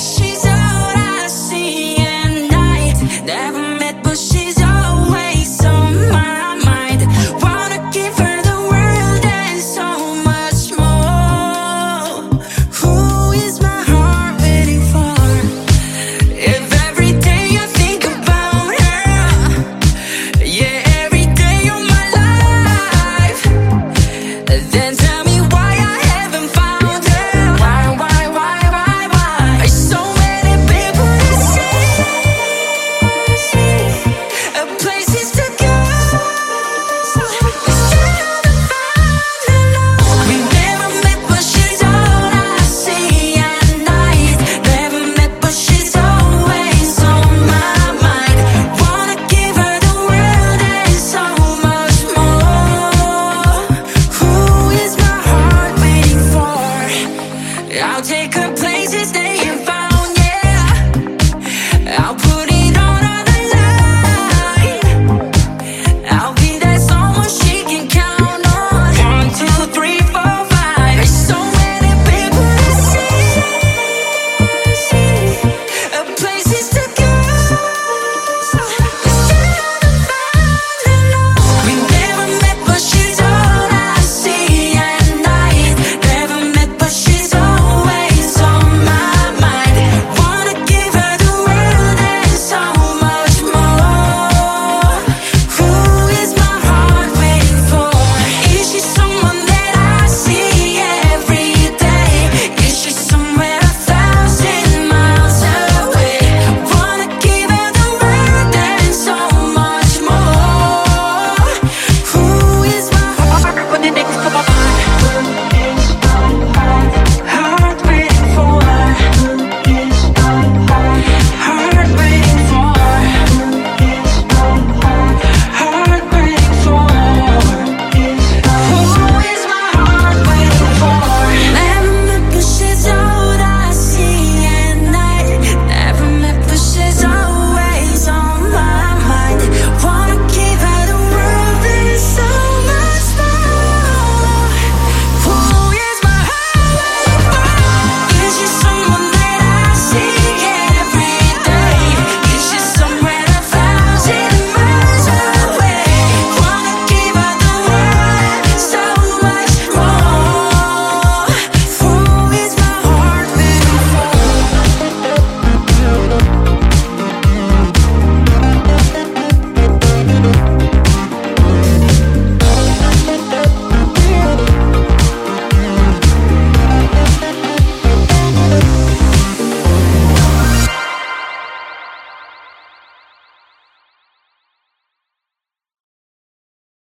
she's all I see at night. Never met, but she's always on my mind. Wanna give her the world and so much more. Who is my heart waiting for? If every day I think about her, yeah, every day of my life, then tell me why I haven't found her. Why? So many people to see, places to go. We still haven't found her love. We never met, but she's all I see at night. Never met, but she's always on my mind. Wanna give her the world and so much more. Who is my heart waiting for? I'll take her places they ain't found, yeah. I'll put